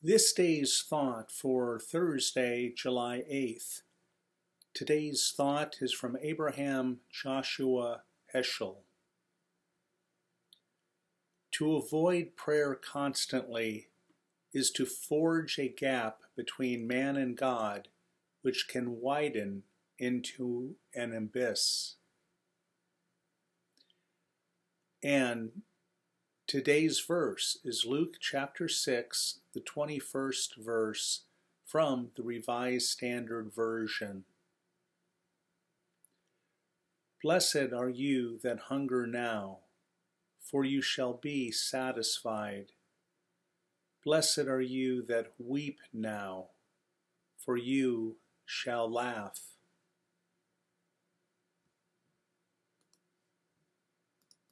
This day's thought for Thursday, July 8th. Today's thought is from Abraham Joshua Heschel. To avoid prayer constantly is to forge a gap between man and God, which can widen into an abyss. And today's verse is Luke chapter 6, the 21st verse from the Revised Standard Version. Blessed are you that hunger now, for you shall be satisfied. Blessed are you that weep now, for you shall laugh.